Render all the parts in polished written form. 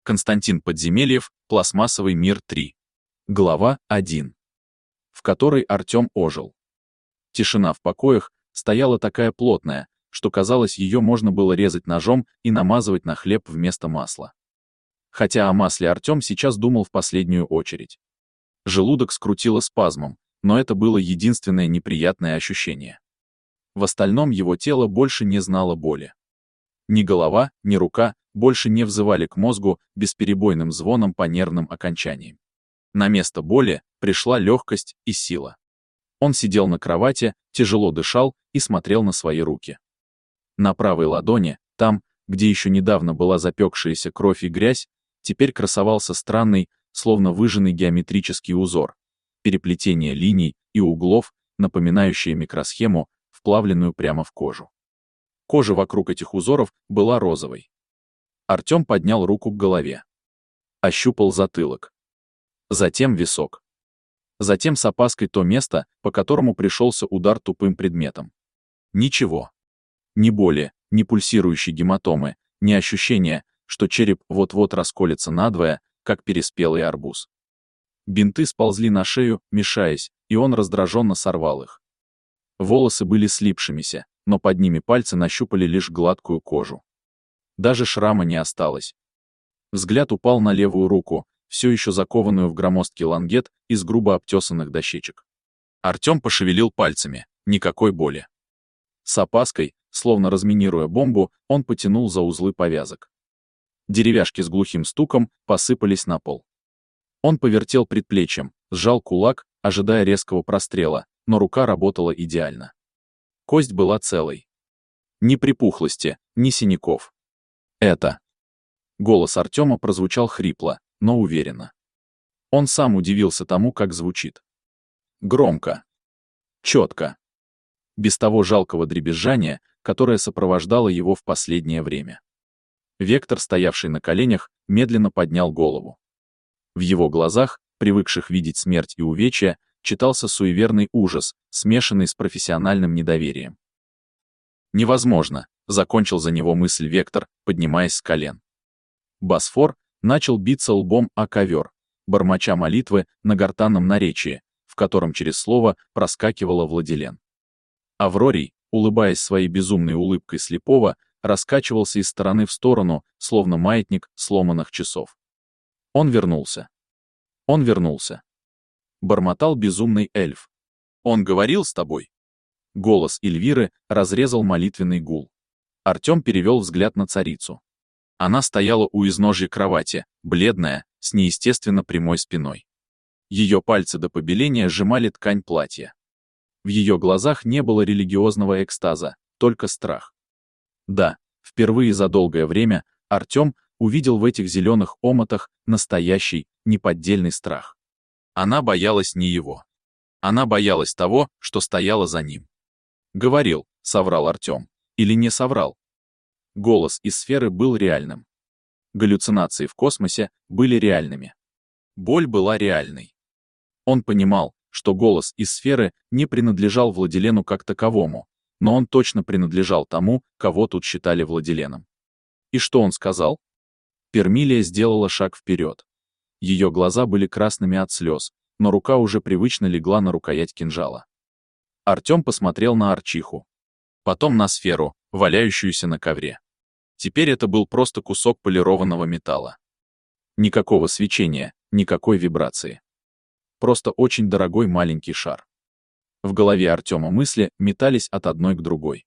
Константин Подземельев, Пластмассовый мир 3. Глава 1. В которой Артем ожил. Тишина в покоях стояла такая плотная, что казалось, ее можно было резать ножом и намазывать на хлеб вместо масла. Хотя о масле Артем сейчас думал в последнюю очередь. Желудок скрутило спазмом, но это было единственное неприятное ощущение. В остальном его тело больше не знало боли. Ни голова, ни рука больше не взывали к мозгу бесперебойным звоном по нервным окончаниям. На место боли пришла легкость и сила. Он сидел на кровати, тяжело дышал и смотрел на свои руки. На правой ладони, там, где еще недавно была запекшаяся кровь и грязь, теперь красовался странный, словно выжженный геометрический узор, переплетение линий и углов, напоминающие микросхему, вплавленную прямо в кожу. Кожа вокруг этих узоров была розовой. Артем поднял руку к голове. Ощупал затылок. Затем висок. Затем с опаской то место, по которому пришелся удар тупым предметом. Ничего. Ни боли, ни пульсирующей гематомы, ни ощущения, что череп вот-вот расколется надвое, как переспелый арбуз. Бинты сползли на шею, мешаясь, и он раздраженно сорвал их. Волосы были слипшимися, но под ними пальцы нащупали лишь гладкую кожу. Даже шрама не осталось. Взгляд упал на левую руку, все еще закованную в громоздкий лангет из грубо обтесанных дощечек. Артем пошевелил пальцами, никакой боли. С опаской, словно разминируя бомбу, он потянул за узлы повязок. Деревяшки с глухим стуком посыпались на пол. Он повертел предплечьем, сжал кулак, ожидая резкого прострела, но рука работала идеально. Кость была целой. Ни припухлости, ни синяков. Это. Голос Артема прозвучал хрипло, но уверенно. Он сам удивился тому, как звучит. Громко. Четко. Без того жалкого дребезжания, которое сопровождало его в последнее время. Вектор, стоявший на коленях, медленно поднял голову. В его глазах, привыкших видеть смерть и увечья, читался суеверный ужас, смешанный с профессиональным недоверием. «Невозможно», — закончил за него мысль Вектор, поднимаясь с колен. Босфор начал биться лбом о ковер, бормоча молитвы на гортанном наречии, в котором через слово проскакивала Владилен. Аврорий, улыбаясь своей безумной улыбкой слепого, раскачивался из стороны в сторону, словно маятник сломанных часов. Он вернулся. Он вернулся. Бормотал безумный эльф. «Он говорил с тобой?» Голос Эльвиры разрезал молитвенный гул. Артем перевел взгляд на царицу. Она стояла у изножья кровати, бледная, с неестественно прямой спиной. Ее пальцы до побеления сжимали ткань платья. В ее глазах не было религиозного экстаза, только страх. Да, впервые за долгое время Артем увидел в этих зеленых омутах настоящий, неподдельный страх. Она боялась не его. Она боялась того, что стояло за ним. Говорил, соврал Артем. Или не соврал. Голос из сферы был реальным. Галлюцинации в космосе были реальными. Боль была реальной. Он понимал, что голос из сферы не принадлежал Владилену как таковому, но он точно принадлежал тому, кого тут считали Владиленом. И что он сказал? Пермилия сделала шаг вперед. Ее глаза были красными от слез, но рука уже привычно легла на рукоять кинжала. Артем посмотрел на Арчиху. Потом на сферу, валяющуюся на ковре. Теперь это был просто кусок полированного металла. Никакого свечения, никакой вибрации. Просто очень дорогой маленький шар. В голове Артема мысли метались от одной к другой.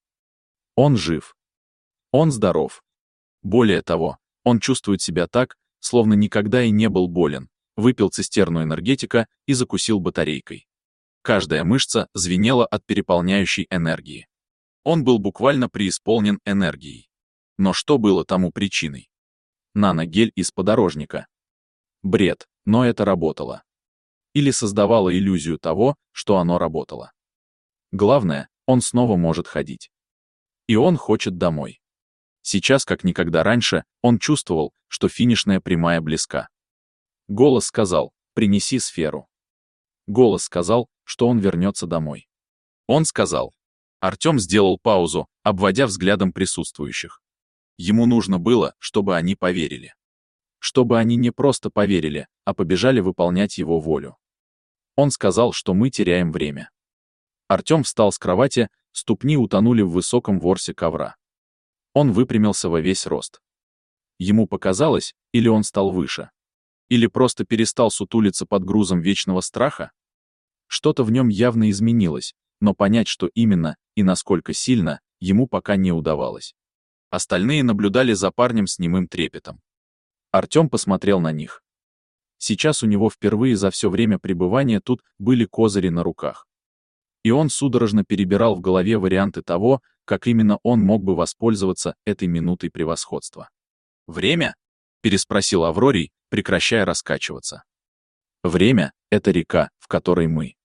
Он жив. Он здоров. Более того, он чувствует себя так, словно никогда и не был болен, выпил цистерну энергетика и закусил батарейкой. Каждая мышца звенела от переполняющей энергии. Он был буквально преисполнен энергией. Но что было тому причиной? Наногель из подорожника. Бред, но это работало. Или создавало иллюзию того, что оно работало. Главное, он снова может ходить. И он хочет домой. Сейчас, как никогда раньше, он чувствовал, что финишная прямая близка. Голос сказал: «Принеси сферу». Голос сказал, что он вернется домой. Он сказал. Артем сделал паузу, обводя взглядом присутствующих. Ему нужно было, чтобы они поверили. чтобы они не просто поверили, а побежали выполнять его волю. Он сказал, что мы теряем время. Артем встал с кровати, ступни утонули в высоком ворсе ковра. Он выпрямился во весь рост. Ему показалось, или он стал выше, или просто перестал сутулиться под грузом вечного страха. Что-то в нем явно изменилось, но понять, что именно и насколько сильно, ему пока не удавалось. Остальные наблюдали за парнем с немым трепетом. Артем посмотрел на них. Сейчас у него впервые за все время пребывания тут были козыри на руках. И он судорожно перебирал в голове варианты того, как именно он мог бы воспользоваться этой минутой превосходства. «Время?» — переспросил Аврорий, прекращая раскачиваться. «Время — это река, в которой мы».